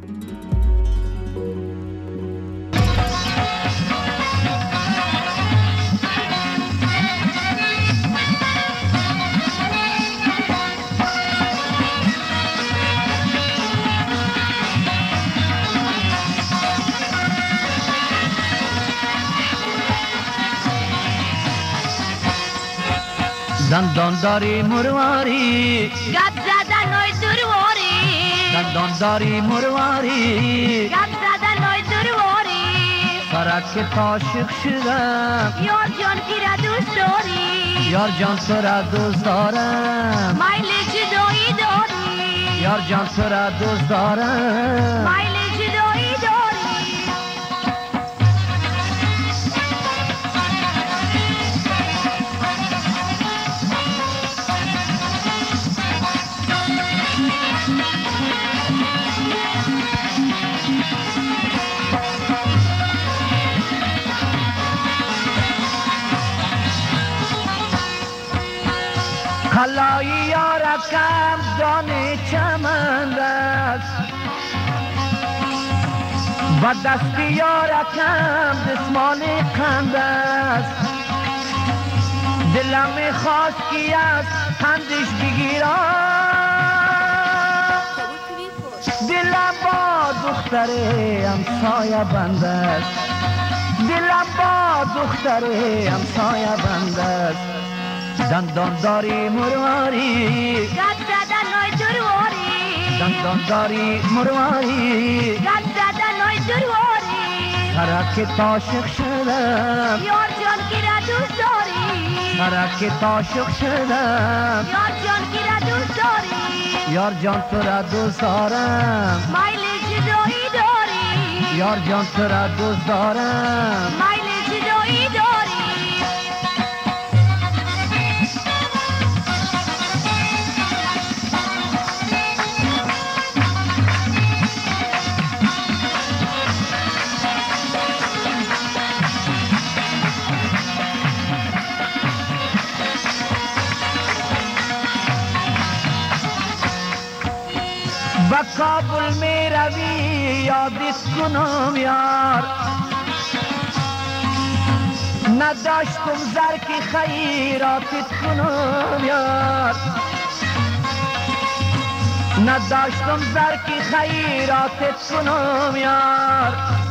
دندان داری مرواری گپ زدن نوی درواری دندان داری مرواری گپ زدن نوی درواری سرک عاشق شدم یار جان کی را دوست داری یار جان تو را دوست دارم مایل جدایی داری یار جان تو را دوست دارم مایل جدایی داری خلایی یارکم جان چمند است و دستی یارکم دسمال قند است دلم میخواست کی از قندش بگیرم دلم با دختر همسایه بند است دلم با دختر همسایه بند است دندان داری مرواری گپ زدن نوی درواری دندان داری مرواری گپ زدن نوی درواری سرک عاشق شدم یار جان کی را دوست داری سرک عاشق شدم یار جان کی را دوست داری یار جان تو را دوست دارم مایل جدایی داری یار جان تو را دوست دارم مایل جدایی داری با کابل می روی یادت کنم یار نداشتم زرکی خیراتت کنم یار نداشتم زرکی خیراتت کنم یار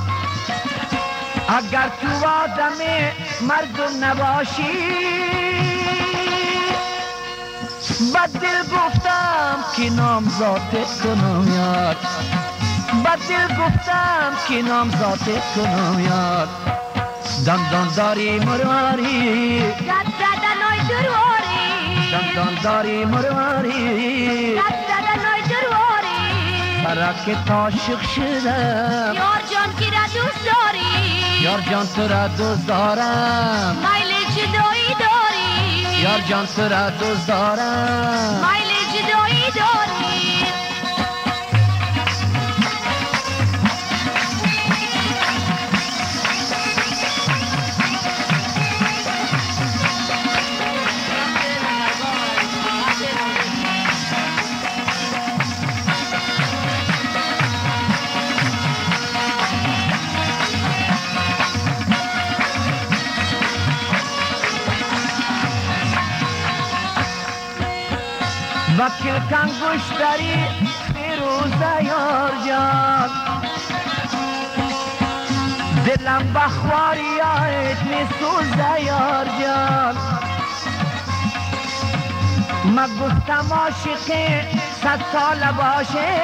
اگر تو آدم مردم نباشی بد دل گفتم که نامزادت کنم یار بد دل گفتم که نامزادت کنم یار دندان داری مرواری گپ زدن نوی درواری دندان داری مرواری گپ زدن نوی درواری سرک عاشق شدم یار جان کی را دوست داری یار جان تو را دوست دارم مایل جدایی داری یار جان تو را دوست دارم مایل جدایی داری وکیل کن گشتری فیروزه یار جان دلم بخواری آیت میسوزه یار جان من گفتم عاشقی 100 سال باشه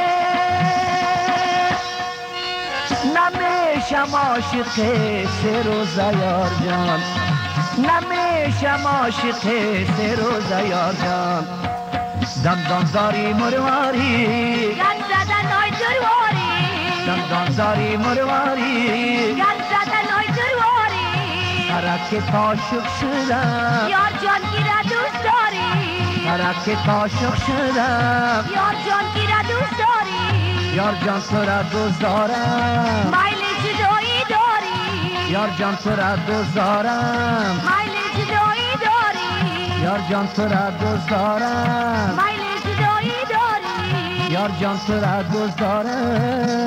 نمیشم عاشق 3 روزه یار جان نمیشم عاشق 3 روزه یار جان دندان داری مرواری گپ زدن نوی درواری دندان داری مرواری گپ زدن نوی درواری سرک عاشق شدم یار جان کی را دوست داری سرک عاشق شدم یار جان کی را دوست داری یار جان تو را دوست دارم مایل جدایی داری یار جان تو را دوست دارم مایل جدایی داری یار جان تو را دوست دارم مایل جدایی داری یار جان تو را دوست دارم